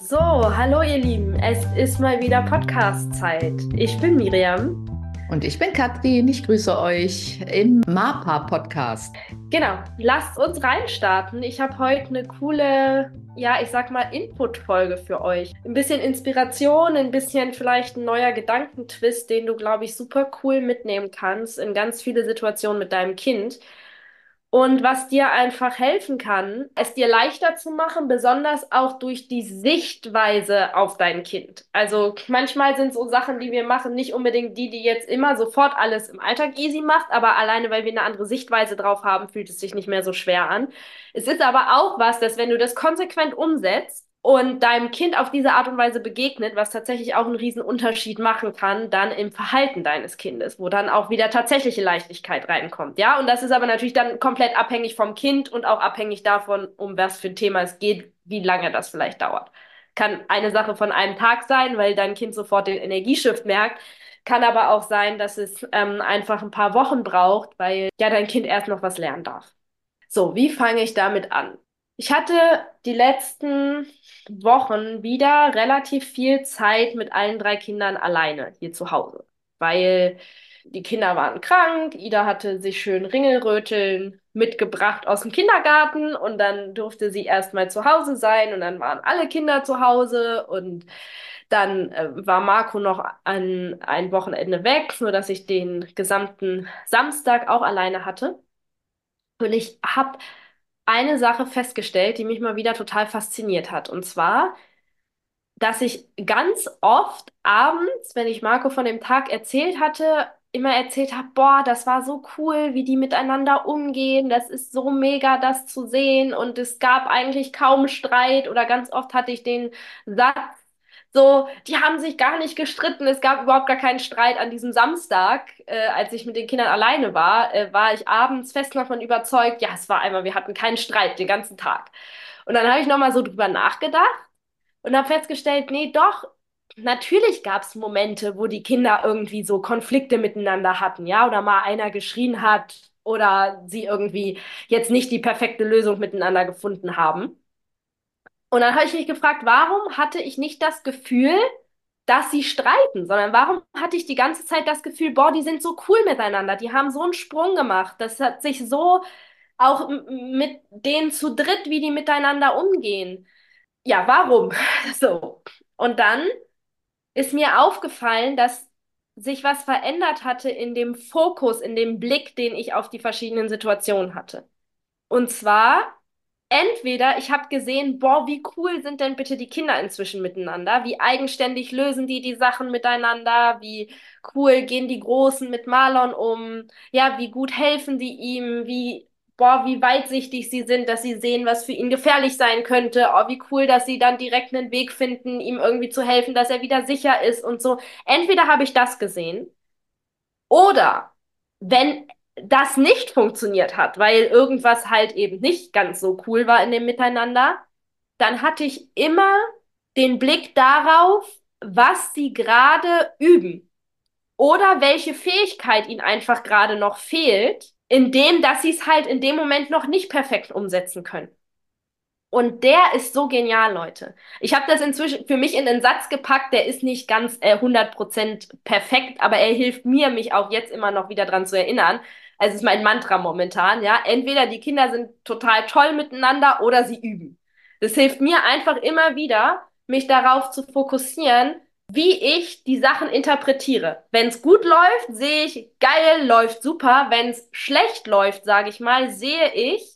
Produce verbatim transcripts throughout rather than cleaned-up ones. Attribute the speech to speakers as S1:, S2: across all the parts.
S1: So, hallo ihr Lieben, es ist mal wieder Podcast-Zeit. Ich bin Miriam.
S2: Und ich bin Katrin, ich grüße euch im MAPA-Podcast.
S1: Genau, lasst uns reinstarten. Ich habe heute eine coole, ja, ich sag mal, Input-Folge für euch. Ein bisschen Inspiration, ein bisschen vielleicht ein neuer Gedankentwist, den du, glaube ich, super cool mitnehmen kannst in ganz viele Situationen mit deinem Kind. Und was dir einfach helfen kann, es dir leichter zu machen, besonders auch durch die Sichtweise auf dein Kind. Also manchmal sind so Sachen, die wir machen, nicht unbedingt die, die jetzt immer sofort alles im Alltag easy macht, aber alleine, weil wir eine andere Sichtweise drauf haben, fühlt es sich nicht mehr so schwer an. Es ist aber auch was, dass wenn du das konsequent umsetzt, und deinem Kind auf diese Art und Weise begegnet, was tatsächlich auch einen riesen Unterschied machen kann, dann im Verhalten deines Kindes, wo dann auch wieder tatsächliche Leichtigkeit reinkommt, ja? Und das ist aber natürlich dann komplett abhängig vom Kind und auch abhängig davon, um was für ein Thema es geht, wie lange das vielleicht dauert. Kann eine Sache von einem Tag sein, weil dein Kind sofort den Energieshift merkt, kann aber auch sein, dass es ähm, einfach ein paar Wochen braucht, weil ja dein Kind erst noch was lernen darf. So, wie fange ich damit an? Ich hatte die letzten Wochen wieder relativ viel Zeit mit allen drei Kindern alleine hier zu Hause, weil die Kinder waren krank. Ida hatte sich schön Ringelröteln mitgebracht aus dem Kindergarten und dann durfte sie erst mal zu Hause sein und dann waren alle Kinder zu Hause und dann äh, war Marco noch an ein Wochenende weg, so dass ich den gesamten Samstag auch alleine hatte. Und ich habe eine Sache festgestellt, die mich mal wieder total fasziniert hat. Und zwar, dass ich ganz oft abends, wenn ich Marco von dem Tag erzählt hatte, immer erzählt habe, boah, das war so cool, wie die miteinander umgehen. Das ist so mega, das zu sehen. Und es gab eigentlich kaum Streit oder ganz oft hatte ich den Satz, so, die haben sich gar nicht gestritten. Es gab überhaupt gar keinen Streit an diesem Samstag, äh, als ich mit den Kindern alleine war, äh, war ich abends fest davon überzeugt, ja, es war einmal, wir hatten keinen Streit den ganzen Tag. Und dann habe ich nochmal so drüber nachgedacht und habe festgestellt, nee, doch, natürlich gab es Momente, wo die Kinder irgendwie so Konflikte miteinander hatten, ja, oder mal einer geschrien hat oder sie irgendwie jetzt nicht die perfekte Lösung miteinander gefunden haben. Und dann habe ich mich gefragt, warum hatte ich nicht das Gefühl, dass sie streiten, sondern warum hatte ich die ganze Zeit das Gefühl, boah, die sind so cool miteinander, die haben so einen Sprung gemacht, das hat sich so auch m- mit denen zu dritt, wie die miteinander umgehen. Ja, warum? So. Und dann ist mir aufgefallen, dass sich was verändert hatte in dem Fokus, in dem Blick, den ich auf die verschiedenen Situationen hatte. Und zwar, entweder ich habe gesehen, boah, wie cool sind denn bitte die Kinder inzwischen miteinander? Wie eigenständig lösen die die Sachen miteinander? Wie cool gehen die Großen mit Marlon um? Ja, wie gut helfen die ihm? Wie, boah, wie weitsichtig sie sind, dass sie sehen, was für ihn gefährlich sein könnte. Oh, wie cool, dass sie dann direkt einen Weg finden, ihm irgendwie zu helfen, dass er wieder sicher ist und so. Entweder habe ich das gesehen. Oder wenn das nicht funktioniert hat, weil irgendwas halt eben nicht ganz so cool war in dem Miteinander, dann hatte ich immer den Blick darauf, was sie gerade üben oder welche Fähigkeit ihnen einfach gerade noch fehlt, in dem, dass sie es halt in dem Moment noch nicht perfekt umsetzen können. Und der ist so genial, Leute. Ich habe das inzwischen für mich in den Satz gepackt, der ist nicht ganz äh, hundert Prozent perfekt, aber er hilft mir, mich auch jetzt immer noch wieder dran zu erinnern. Also es ist mein Mantra momentan, ja. Entweder die Kinder sind total toll miteinander oder sie üben. Das hilft mir einfach immer wieder, mich darauf zu fokussieren, wie ich die Sachen interpretiere. Wenn es gut läuft, sehe ich, geil, läuft super. Wenn es schlecht läuft, sage ich mal, sehe ich,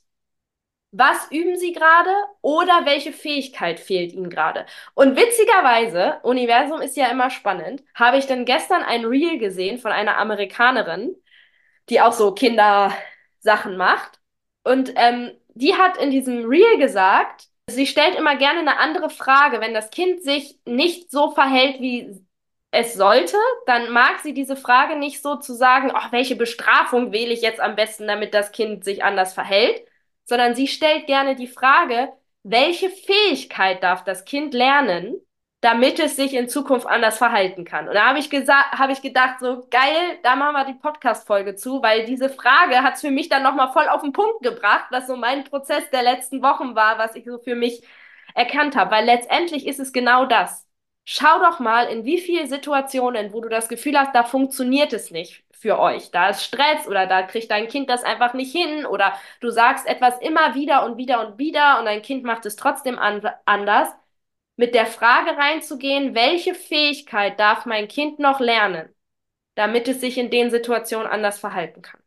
S1: was üben Sie gerade oder welche Fähigkeit fehlt Ihnen gerade? Und witzigerweise, Universum ist ja immer spannend, habe ich dann gestern ein Reel gesehen von einer Amerikanerin, die auch so Kindersachen macht. Und ähm, die hat in diesem Reel gesagt, sie stellt immer gerne eine andere Frage. Wenn das Kind sich nicht so verhält, wie es sollte, dann mag sie diese Frage nicht so zu sagen, ach, welche Bestrafung wähle ich jetzt am besten, damit das Kind sich anders verhält, sondern sie stellt gerne die Frage, welche Fähigkeit darf das Kind lernen, damit es sich in Zukunft anders verhalten kann. Und da habe ich gesagt, habe ich gedacht, so geil, da machen wir die Podcast-Folge zu, weil diese Frage hat es für mich dann nochmal voll auf den Punkt gebracht, was so mein Prozess der letzten Wochen war, was ich so für mich erkannt habe, weil letztendlich ist es genau das. Schau doch mal, in wie vielen Situationen, wo du das Gefühl hast, da funktioniert es nicht für euch. Da ist Stress oder da kriegt dein Kind das einfach nicht hin oder du sagst etwas immer wieder und wieder und wieder und dein Kind macht es trotzdem an anders. Mit der Frage reinzugehen, welche Fähigkeit darf mein Kind noch lernen, damit es sich in den Situationen anders verhalten kann?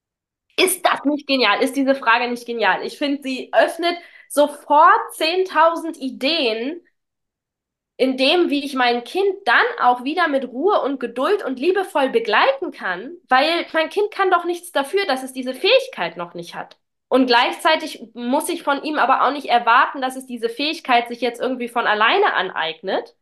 S1: Ist das nicht genial? Ist diese Frage nicht genial? Ich finde, sie öffnet sofort zehntausend Ideen in dem, wie ich mein Kind dann auch wieder mit Ruhe und Geduld und liebevoll begleiten kann, weil mein Kind kann doch nichts dafür, dass es diese Fähigkeit noch nicht hat. Und gleichzeitig muss ich von ihm aber auch nicht erwarten, dass es diese Fähigkeit sich jetzt irgendwie von alleine aneignet,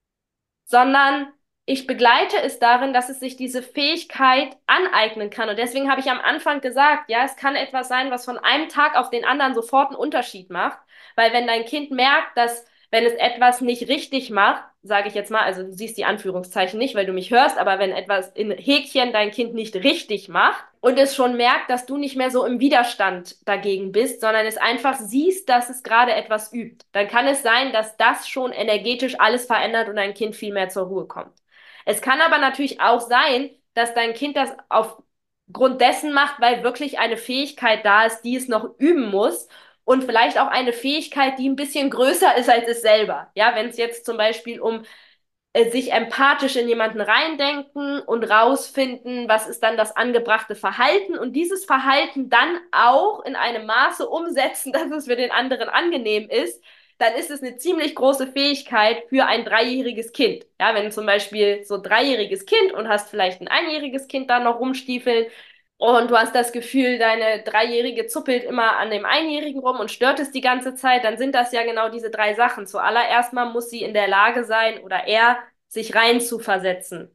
S1: sondern ich begleite es darin, dass es sich diese Fähigkeit aneignen kann. Und deswegen habe ich am Anfang gesagt, ja, es kann etwas sein, was von einem Tag auf den anderen sofort einen Unterschied macht. Weil wenn dein Kind merkt, dass wenn es etwas nicht richtig macht, sage ich jetzt mal, also du siehst die Anführungszeichen nicht, weil du mich hörst, aber wenn etwas in Häkchen dein Kind nicht richtig macht und es schon merkt, dass du nicht mehr so im Widerstand dagegen bist, sondern es einfach siehst, dass es gerade etwas übt, dann kann es sein, dass das schon energetisch alles verändert und dein Kind viel mehr zur Ruhe kommt. Es kann aber natürlich auch sein, dass dein Kind das aufgrund dessen macht, weil wirklich eine Fähigkeit da ist, die es noch üben muss und vielleicht auch eine Fähigkeit, die ein bisschen größer ist als es selber. Ja, wenn es jetzt zum Beispiel um äh, sich empathisch in jemanden reindenken und rausfinden, was ist dann das angebrachte Verhalten und dieses Verhalten dann auch in einem Maße umsetzen, dass es für den anderen angenehm ist, dann ist es eine ziemlich große Fähigkeit für ein dreijähriges Kind. Ja, wenn zum Beispiel so ein dreijähriges Kind und hast vielleicht ein einjähriges Kind da noch rumstiefeln und du hast das Gefühl, deine Dreijährige zuppelt immer an dem Einjährigen rum und stört es die ganze Zeit, dann sind das ja genau diese drei Sachen. Zuallererst mal muss sie in der Lage sein oder er sich rein zu versetzen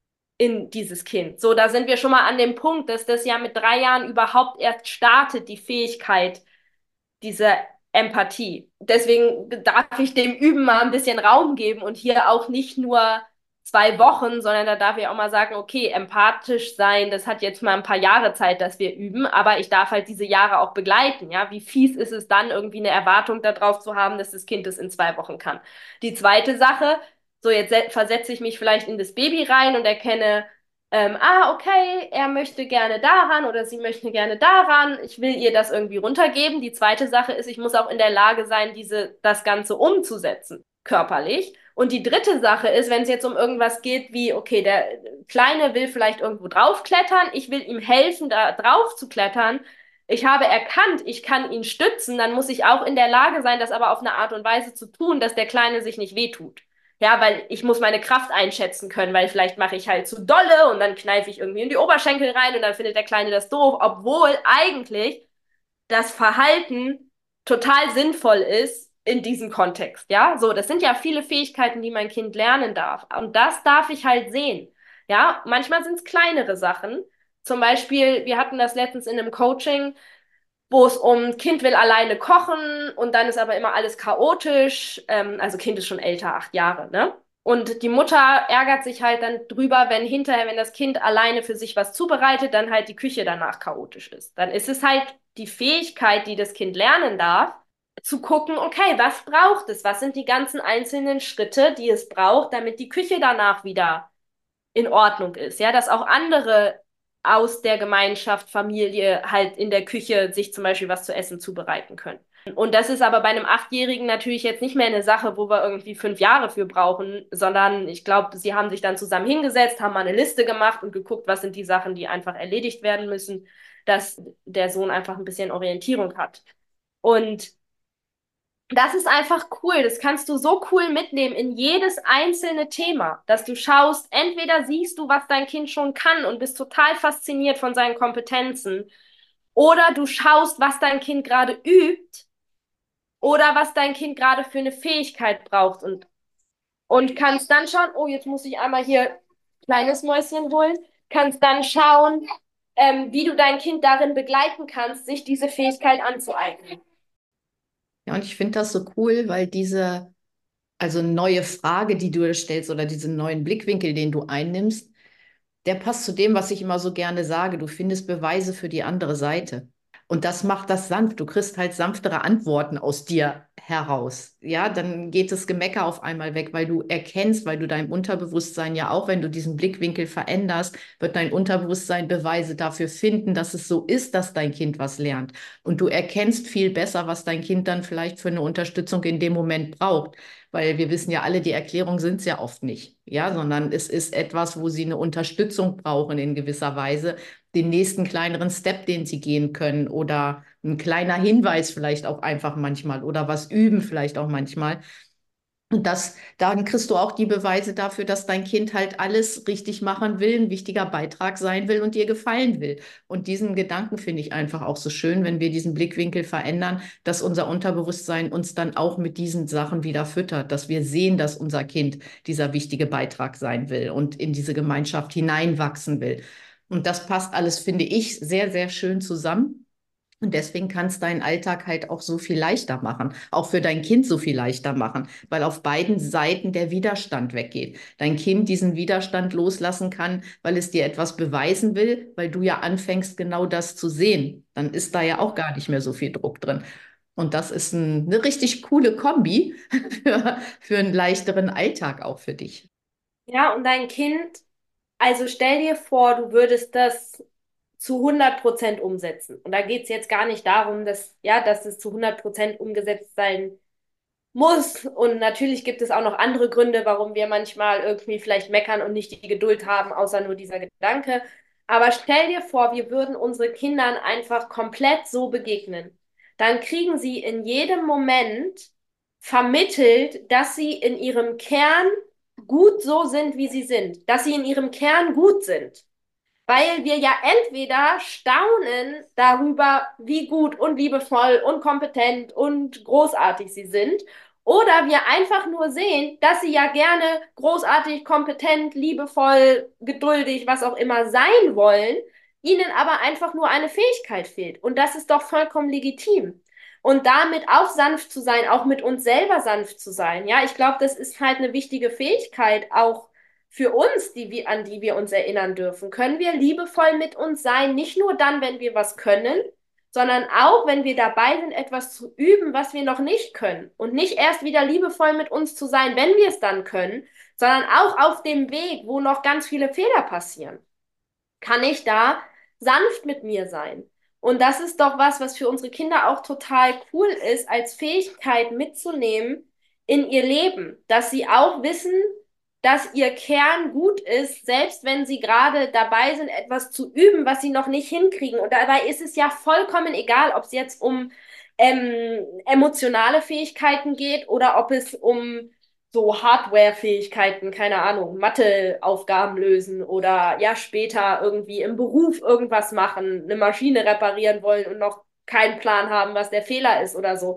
S1: in dieses Kind. So, da sind wir schon mal an dem Punkt, dass das ja mit drei Jahren überhaupt erst startet, die Fähigkeit, diese Empathie. Deswegen darf ich dem Üben mal ein bisschen Raum geben und hier auch nicht nur zwei Wochen, sondern da darf ich auch mal sagen, okay, empathisch sein, das hat jetzt mal ein paar Jahre Zeit, dass wir üben, aber ich darf halt diese Jahre auch begleiten, ja. Wie fies ist es dann, irgendwie eine Erwartung darauf zu haben, dass das Kind es in zwei Wochen kann. Die zweite Sache, so jetzt versetze ich mich vielleicht in das Baby rein und erkenne, ähm, ah, okay, er möchte gerne daran oder sie möchte gerne daran. Ich will ihr das irgendwie runtergeben. Die zweite Sache ist, ich muss auch in der Lage sein, diese, das Ganze umzusetzen, körperlich. Und die dritte Sache ist, wenn es jetzt um irgendwas geht, wie, okay, der Kleine will vielleicht irgendwo draufklettern, ich will ihm helfen, da drauf zu klettern. Ich habe erkannt, ich kann ihn stützen, dann muss ich auch in der Lage sein, das aber auf eine Art und Weise zu tun, dass der Kleine sich nicht wehtut. Ja, weil ich muss meine Kraft einschätzen können, weil vielleicht mache ich halt zu dolle und dann kneife ich irgendwie in die Oberschenkel rein und dann findet der Kleine das doof, obwohl eigentlich das Verhalten total sinnvoll ist in diesem Kontext. Ja, so, das sind ja viele Fähigkeiten, die mein Kind lernen darf. Und das darf ich halt sehen. Ja, manchmal sind es kleinere Sachen. Zum Beispiel, wir hatten das letztens in einem Coaching, wo es um Kind will alleine kochen und dann ist aber immer alles chaotisch. Ähm, also Kind ist schon älter, acht Jahre, ne? Und die Mutter ärgert sich halt dann drüber, wenn hinterher, wenn das Kind alleine für sich was zubereitet, dann halt die Küche danach chaotisch ist. Dann ist es halt die Fähigkeit, die das Kind lernen darf, zu gucken, okay, was braucht es? Was sind die ganzen einzelnen Schritte, die es braucht, damit die Küche danach wieder in Ordnung ist, ja, dass auch andere aus der Gemeinschaft, Familie halt in der Küche sich zum Beispiel was zu essen zubereiten können. Und das ist aber bei einem Achtjährigen natürlich jetzt nicht mehr eine Sache, wo wir irgendwie fünf Jahre für brauchen, sondern ich glaube, sie haben sich dann zusammen hingesetzt, haben mal eine Liste gemacht und geguckt, was sind die Sachen, die einfach erledigt werden müssen, dass der Sohn einfach ein bisschen Orientierung hat. Und das ist einfach cool. Das kannst du so cool mitnehmen in jedes einzelne Thema, dass du schaust, entweder siehst du, was dein Kind schon kann und bist total fasziniert von seinen Kompetenzen, oder du schaust, was dein Kind gerade übt oder was dein Kind gerade für eine Fähigkeit braucht und, und kannst dann schauen, oh, jetzt muss ich einmal hier kleines Mäuschen holen, kannst dann schauen, ähm, wie du dein Kind darin begleiten kannst, sich diese Fähigkeit anzueignen.
S2: Ja, und ich finde das so cool, weil diese, also neue Frage, die du stellst oder diesen neuen Blickwinkel, den du einnimmst, der passt zu dem, was ich immer so gerne sage. Du findest Beweise für die andere Seite. Und das macht das sanft. Du kriegst halt sanftere Antworten aus dir heraus. Ja, dann geht das Gemecker auf einmal weg, weil du erkennst, weil du deinem Unterbewusstsein ja auch, wenn du diesen Blickwinkel veränderst, wird dein Unterbewusstsein Beweise dafür finden, dass es so ist, dass dein Kind was lernt. Und du erkennst viel besser, was dein Kind dann vielleicht für eine Unterstützung in dem Moment braucht. Weil wir wissen ja alle, die Erklärung sind es ja oft nicht, ja, sondern es ist etwas, wo sie eine Unterstützung brauchen in gewisser Weise, den nächsten kleineren Step, den sie gehen können oder ein kleiner Hinweis vielleicht auch einfach manchmal oder was üben vielleicht auch manchmal. Und das, dann kriegst du auch die Beweise dafür, dass dein Kind halt alles richtig machen will, ein wichtiger Beitrag sein will und dir gefallen will. Und diesen Gedanken finde ich einfach auch so schön, wenn wir diesen Blickwinkel verändern, dass unser Unterbewusstsein uns dann auch mit diesen Sachen wieder füttert, dass wir sehen, dass unser Kind dieser wichtige Beitrag sein will und in diese Gemeinschaft hineinwachsen will. Und das passt alles, finde ich, sehr, sehr schön zusammen. Und deswegen kann es deinen Alltag halt auch so viel leichter machen, auch für dein Kind so viel leichter machen, weil auf beiden Seiten der Widerstand weggeht. Dein Kind diesen Widerstand loslassen kann, weil es dir etwas beweisen will, weil du ja anfängst, genau das zu sehen. Dann ist da ja auch gar nicht mehr so viel Druck drin. Und das ist ein, eine richtig coole Kombi für, für einen leichteren Alltag auch für dich.
S1: Ja, und dein Kind, also stell dir vor, du würdest das zu hundert Prozent umsetzen. Und da geht es jetzt gar nicht darum, dass, ja, dass es zu hundert Prozent umgesetzt sein muss. Und natürlich gibt es auch noch andere Gründe, warum wir manchmal irgendwie vielleicht meckern und nicht die Geduld haben, außer nur dieser Gedanke. Aber stell dir vor, wir würden unsere Kindern einfach komplett so begegnen. Dann kriegen sie in jedem Moment vermittelt, dass sie in ihrem Kern gut so sind, wie sie sind, dass sie in ihrem Kern gut sind. Weil wir ja entweder staunen darüber, wie gut und liebevoll und kompetent und großartig sie sind, oder wir einfach nur sehen, dass sie ja gerne großartig, kompetent, liebevoll, geduldig, was auch immer sein wollen, ihnen aber einfach nur eine Fähigkeit fehlt. Und das ist doch vollkommen legitim. Und damit auch sanft zu sein, auch mit uns selber sanft zu sein. Ja, ich glaube, das ist halt eine wichtige Fähigkeit, auch für uns, die wir, an die wir uns erinnern dürfen. Können wir liebevoll mit uns sein, nicht nur dann, wenn wir was können, sondern auch, wenn wir dabei sind, etwas zu üben, was wir noch nicht können. Und nicht erst wieder liebevoll mit uns zu sein, wenn wir es dann können, sondern auch auf dem Weg, wo noch ganz viele Fehler passieren, kann ich da sanft mit mir sein. Und das ist doch was, was für unsere Kinder auch total cool ist, als Fähigkeit mitzunehmen in ihr Leben, dass sie auch wissen, dass ihr Kern gut ist, selbst wenn sie gerade dabei sind, etwas zu üben, was sie noch nicht hinkriegen. Und dabei ist es ja vollkommen egal, ob es jetzt um ähm, emotionale Fähigkeiten geht oder ob es um so Hardware-Fähigkeiten, keine Ahnung, Matheaufgaben lösen oder ja später irgendwie im Beruf irgendwas machen, eine Maschine reparieren wollen und noch keinen Plan haben, was der Fehler ist oder so.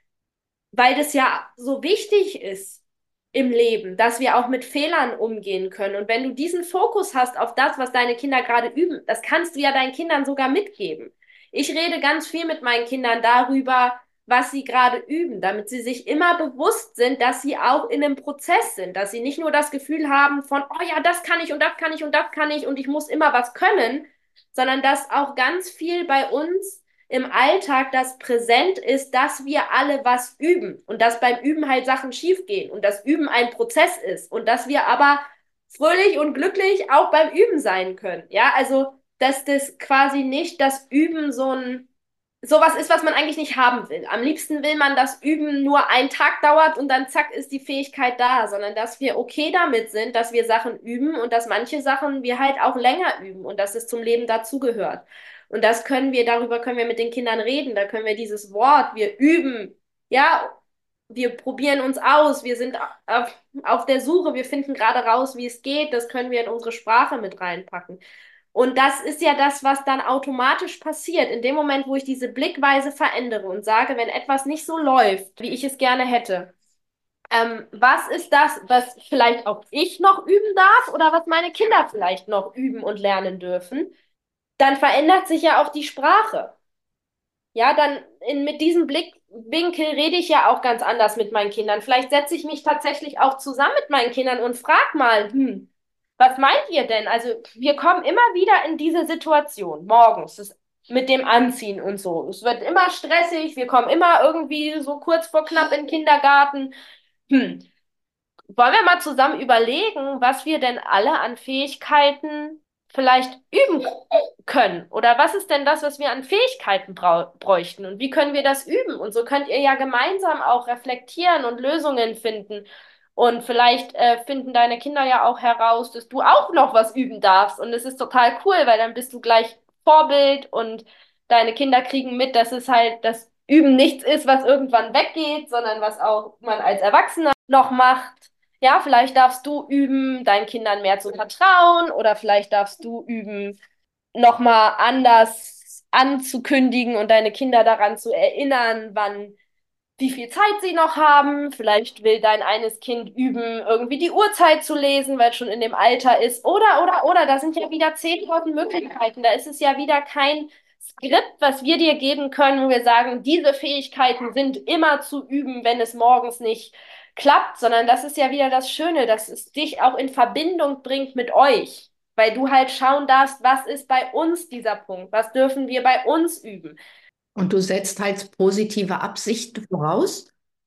S1: Weil das ja so wichtig ist im Leben, dass wir auch mit Fehlern umgehen können. Und wenn du diesen Fokus hast auf das, was deine Kinder gerade üben, das kannst du ja deinen Kindern sogar mitgeben. Ich rede ganz viel mit meinen Kindern darüber, was sie gerade üben, damit sie sich immer bewusst sind, dass sie auch in einem Prozess sind, dass sie nicht nur das Gefühl haben von, oh ja, das kann ich und das kann ich und das kann ich und ich muss immer was können, sondern dass auch ganz viel bei uns im Alltag das präsent ist, dass wir alle was üben und dass beim Üben halt Sachen schiefgehen und das Üben ein Prozess ist und dass wir aber fröhlich und glücklich auch beim Üben sein können. Ja, also dass das quasi nicht das Üben so ein sowas ist, was man eigentlich nicht haben will. Am liebsten will man, dass Üben nur einen Tag dauert und dann zack ist die Fähigkeit da, sondern dass wir okay damit sind, dass wir Sachen üben und dass manche Sachen wir halt auch länger üben und dass es zum Leben dazugehört. Und das können wir, darüber können wir mit den Kindern reden, da können wir dieses Wort, wir üben, ja, wir probieren uns aus, wir sind auf, auf der Suche, wir finden gerade raus, wie es geht, das können wir in unsere Sprache mit reinpacken. Und das ist ja das, was dann automatisch passiert. In dem Moment, wo ich diese Blickweise verändere und sage, wenn etwas nicht so läuft, wie ich es gerne hätte, ähm, was ist das, was vielleicht auch ich noch üben darf oder was meine Kinder vielleicht noch üben und lernen dürfen, dann verändert sich ja auch die Sprache. Ja, dann in, mit diesem Blickwinkel rede ich ja auch ganz anders mit meinen Kindern. Vielleicht setze ich mich tatsächlich auch zusammen mit meinen Kindern und frage mal, hm, was meint ihr denn? Also wir kommen immer wieder in diese Situation morgens. Das mit dem Anziehen und so. Es wird immer stressig, wir kommen immer irgendwie so kurz vor knapp in den Kindergarten. Hm. Wollen wir mal zusammen überlegen, was wir denn alle an Fähigkeiten vielleicht üben können? Oder was ist denn das, was wir an Fähigkeiten brau bräuchten? Und wie können wir das üben? Und so könnt ihr ja gemeinsam auch reflektieren und Lösungen finden. Und vielleicht äh, finden deine Kinder ja auch heraus, dass du auch noch was üben darfst. Und es ist total cool, weil dann bist du gleich Vorbild und deine Kinder kriegen mit, dass es halt das Üben nichts ist, was irgendwann weggeht, sondern was auch man als Erwachsener noch macht. Ja, vielleicht darfst du üben, deinen Kindern mehr zu vertrauen oder vielleicht darfst du üben, nochmal anders anzukündigen und deine Kinder daran zu erinnern, wann, wie viel Zeit sie noch haben. Vielleicht will dein eines Kind üben, irgendwie die Uhrzeit zu lesen, weil es schon in dem Alter ist. Oder, oder, oder, da sind ja wieder zehntausend Möglichkeiten. Da ist es ja wieder kein Skript, was wir dir geben können, wo wir sagen, diese Fähigkeiten sind immer zu üben, wenn es morgens nicht klappt, sondern das ist ja wieder das Schöne, dass es dich auch in Verbindung bringt mit euch, weil du halt schauen darfst, was ist bei uns dieser Punkt, was dürfen wir bei uns üben.
S2: Und du setzt halt positive Absichten voraus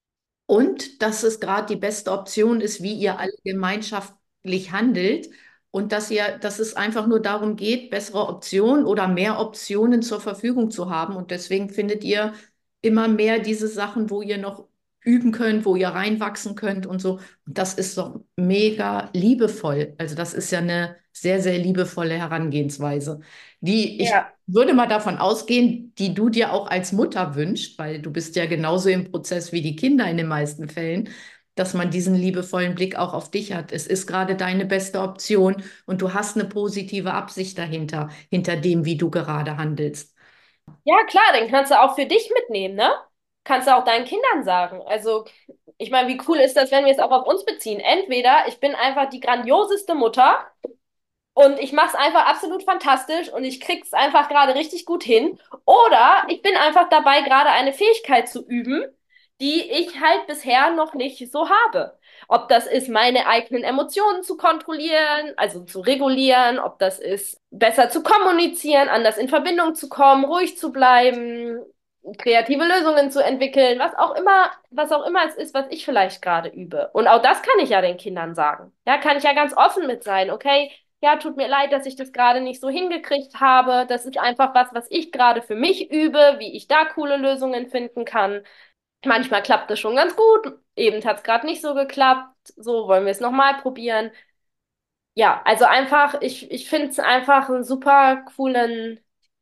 S2: und dass es gerade die beste Option ist, wie ihr alle gemeinschaftlich handelt und dass ihr, dass es einfach nur darum geht, bessere Optionen oder mehr Optionen zur Verfügung zu haben. Und deswegen findet ihr immer mehr diese Sachen, wo ihr noch üben könnt, wo ihr reinwachsen könnt und so. Und das ist doch mega liebevoll. Also das ist ja eine sehr, sehr liebevolle Herangehensweise, die ich
S1: Ja.
S2: würde mal davon ausgehen, die du dir auch als Mutter wünschst, weil du bist ja genauso im Prozess wie die Kinder in den meisten Fällen, dass man diesen liebevollen Blick auch auf dich hat. Es ist gerade deine beste Option und du hast eine positive Absicht dahinter, hinter dem, wie du gerade handelst.
S1: Ja, klar, den kannst du auch für dich mitnehmen, ne? Kannst du auch deinen Kindern sagen. Also, ich meine, wie cool ist das, wenn wir es auch auf uns beziehen? Entweder ich bin einfach die grandioseste Mutter und ich mache es einfach absolut fantastisch und ich krieg's einfach gerade richtig gut hin. Oder ich bin einfach dabei, gerade eine Fähigkeit zu üben, die ich halt bisher noch nicht so habe. Ob das ist, meine eigenen Emotionen zu kontrollieren, also zu regulieren, ob das ist, besser zu kommunizieren, anders in Verbindung zu kommen, ruhig zu bleiben, kreative Lösungen zu entwickeln, was auch immer, was auch immer es ist, was ich vielleicht gerade übe. Und auch das kann ich ja den Kindern sagen. Ja, kann ich ja ganz offen mit sein, okay? Ja, tut mir leid, dass ich das gerade nicht so hingekriegt habe. Das ist einfach was, was ich gerade für mich übe, wie ich da coole Lösungen finden kann. Manchmal klappt das schon ganz gut. Eben hat es gerade nicht so geklappt. So wollen wir es nochmal probieren. Ja, also einfach, ich, ich finde es einfach einen super coolen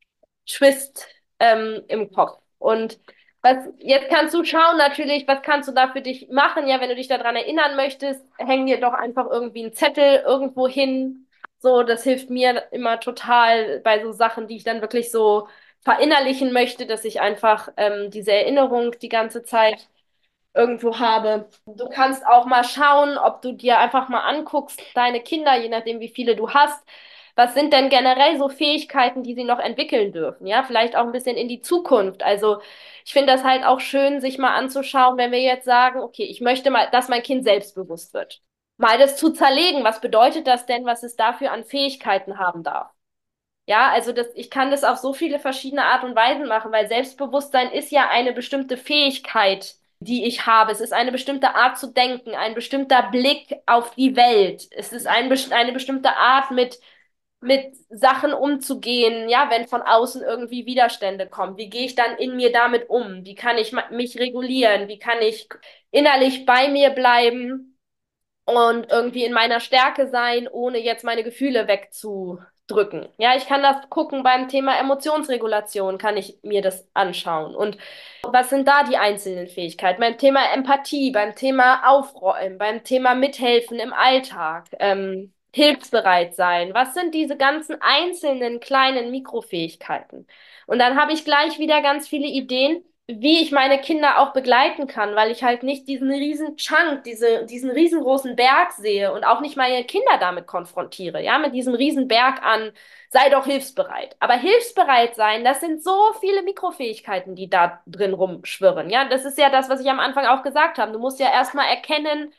S1: Twist ähm, im Kopf. Und was, jetzt kannst du schauen natürlich, was kannst du da für dich machen? Ja, wenn du dich daran erinnern möchtest, häng dir doch einfach irgendwie einen Zettel irgendwo hin. So, das hilft mir immer total bei so Sachen, die ich dann wirklich so verinnerlichen möchte, dass ich einfach ähm, diese Erinnerung die ganze Zeit irgendwo habe. Du kannst auch mal schauen, ob du dir einfach mal anguckst, deine Kinder, je nachdem, wie viele du hast, was sind denn generell so Fähigkeiten, die sie noch entwickeln dürfen? Ja, vielleicht auch ein bisschen in die Zukunft. Also ich finde das halt auch schön, sich mal anzuschauen, wenn wir jetzt sagen, okay, ich möchte mal, dass mein Kind selbstbewusst wird. Mal das zu zerlegen, was bedeutet das denn, was es dafür an Fähigkeiten haben darf? Ja, also das, ich kann das auf so viele verschiedene Art und Weisen machen, weil Selbstbewusstsein ist ja eine bestimmte Fähigkeit, die ich habe. Es ist eine bestimmte Art zu denken, ein bestimmter Blick auf die Welt. Es ist ein, best- eine bestimmte Art, mit, mit Sachen umzugehen, ja, wenn von außen irgendwie Widerstände kommen. Wie gehe ich dann in mir damit um? Wie kann ich ma- mich regulieren? Wie kann ich innerlich bei mir bleiben? Und irgendwie in meiner Stärke sein, ohne jetzt meine Gefühle wegzudrücken. Ja, ich kann das gucken beim Thema Emotionsregulation, kann ich mir das anschauen. Und was sind da die einzelnen Fähigkeiten? Beim Thema Empathie, beim Thema Aufräumen, beim Thema Mithelfen im Alltag, ähm, hilfsbereit sein. Was sind diese ganzen einzelnen kleinen Mikrofähigkeiten? Und dann habe ich gleich wieder ganz viele Ideen, wie ich meine Kinder auch begleiten kann, weil ich halt nicht diesen riesen Chunk, diese, diesen riesengroßen Berg sehe und auch nicht meine Kinder damit konfrontiere, ja, mit diesem riesen Berg an, sei doch hilfsbereit. Aber hilfsbereit sein, das sind so viele Mikrofähigkeiten, die da drin rumschwirren, ja. Das ist ja das, was ich am Anfang auch gesagt habe. Du musst ja erstmal erkennen,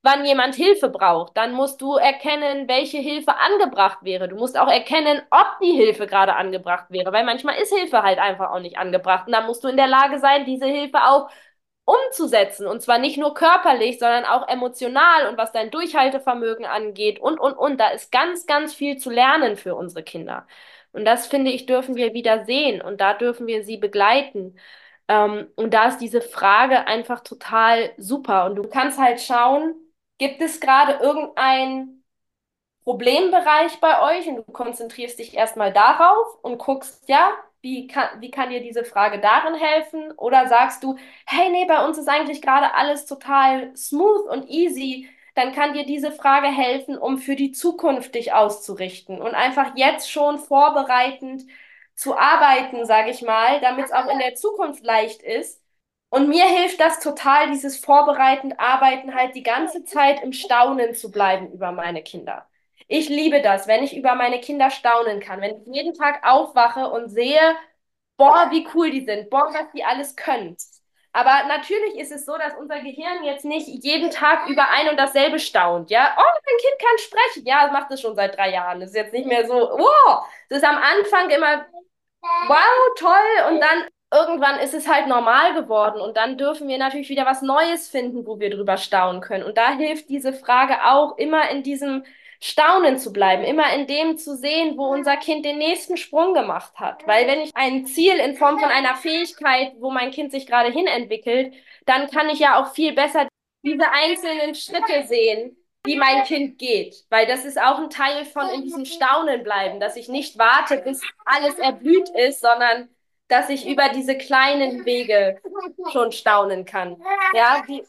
S1: wann jemand Hilfe braucht. Dann musst du erkennen, welche Hilfe angebracht wäre. Du musst auch erkennen, ob die Hilfe gerade angebracht wäre, weil manchmal ist Hilfe halt einfach auch nicht angebracht. Und dann musst du in der Lage sein, diese Hilfe auch umzusetzen. Und zwar nicht nur körperlich, sondern auch emotional und was dein Durchhaltevermögen angeht und, und, und. Da ist ganz, ganz viel zu lernen für unsere Kinder. Und das, finde ich, dürfen wir wieder sehen und da dürfen wir sie begleiten. Ähm, und da ist diese Frage einfach total super. Und du kannst halt schauen, gibt es gerade irgendein Problembereich bei euch und du konzentrierst dich erstmal darauf und guckst, ja, wie kann, wie kann dir diese Frage darin helfen? Oder sagst du, hey, nee, bei uns ist eigentlich gerade alles total smooth und easy. Dann kann dir diese Frage helfen, um für die Zukunft dich auszurichten und einfach jetzt schon vorbereitend zu arbeiten, sage ich mal, damit es auch in der Zukunft leicht ist. Und mir hilft das total, dieses vorbereitend Arbeiten halt die ganze Zeit im Staunen zu bleiben über meine Kinder. Ich liebe das, wenn ich über meine Kinder staunen kann, wenn ich jeden Tag aufwache und sehe, boah, wie cool die sind, boah, was die alles können. Aber natürlich ist es so, dass unser Gehirn jetzt nicht jeden Tag über ein und dasselbe staunt, ja? Oh, mein Kind kann sprechen. Ja, das macht es schon seit drei Jahren. Das ist jetzt nicht mehr so, wow. Das ist am Anfang immer, wow, toll. Und dann irgendwann ist es halt normal geworden. Und dann dürfen wir natürlich wieder was Neues finden, wo wir drüber staunen können. Und da hilft diese Frage auch, immer in diesem Staunen zu bleiben, immer in dem zu sehen, wo unser Kind den nächsten Sprung gemacht hat. Weil wenn ich ein Ziel in Form von einer Fähigkeit, wo mein Kind sich gerade hin entwickelt, dann kann ich ja auch viel besser diese einzelnen Schritte sehen, wie mein Kind geht. Weil das ist auch ein Teil von in diesem Staunen bleiben, dass ich nicht warte, bis alles erblüht ist, sondern dass ich über diese kleinen Wege schon staunen kann. Ja, die,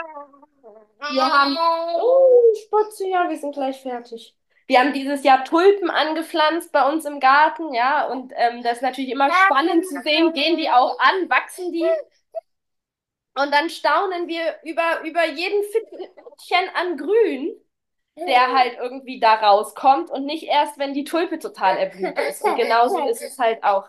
S1: wir haben, oh, Spatzi, ja, wir sind gleich fertig. Wir haben dieses Jahr Tulpen angepflanzt bei uns im Garten, ja, und ähm, das ist natürlich immer spannend zu sehen, gehen die auch an, wachsen die? Und dann staunen wir über, über jeden Fittchen an Grün, der halt irgendwie da rauskommt und nicht erst, wenn die Tulpe total erblüht ist. Und genauso ist es halt auch.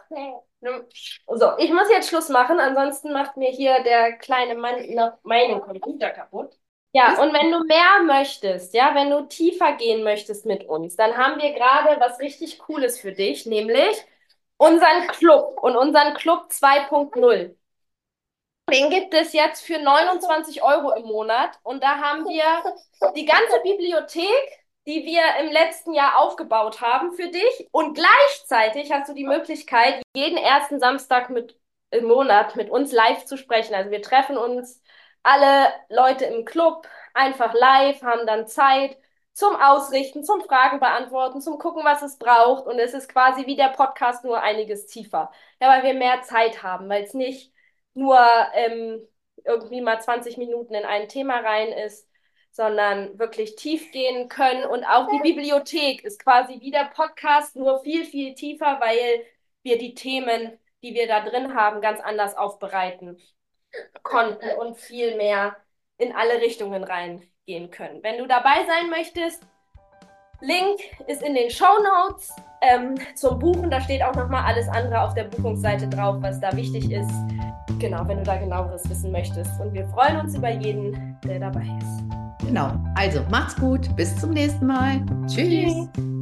S1: So, ich muss jetzt Schluss machen, ansonsten macht mir hier der kleine Mann noch meinen Computer kaputt. Ja, und wenn du mehr möchtest, ja, wenn du tiefer gehen möchtest mit uns, dann haben wir gerade was richtig Cooles für dich, nämlich unseren Club und unseren Club zwei Punkt null. Den gibt es jetzt für neunundzwanzig Euro im Monat und da haben wir die ganze Bibliothek, die wir im letzten Jahr aufgebaut haben für dich und gleichzeitig hast du die Möglichkeit, jeden ersten Samstag mit, im Monat mit uns live zu sprechen. Also wir treffen uns alle Leute im Club einfach live, haben dann Zeit zum Ausrichten, zum Fragen beantworten, zum gucken, was es braucht und es ist quasi wie der Podcast nur einiges tiefer. Ja, weil wir mehr Zeit haben, weil es nicht nur ähm, irgendwie mal zwanzig Minuten in ein Thema rein ist, sondern wirklich tief gehen können. Und auch die Bibliothek ist quasi wie der Podcast, nur viel, viel tiefer, weil wir die Themen, die wir da drin haben, ganz anders aufbereiten konnten und viel mehr in alle Richtungen reingehen können. Wenn du dabei sein möchtest, Link ist in den Shownotes ähm, zum Buchen. Da steht auch nochmal alles andere auf der Buchungsseite drauf, was da wichtig ist. Genau, wenn du da genaueres wissen möchtest. Und wir freuen uns über jeden, der dabei ist.
S2: Genau. Also macht's gut. Bis zum nächsten Mal. Tschüss. Tschüss.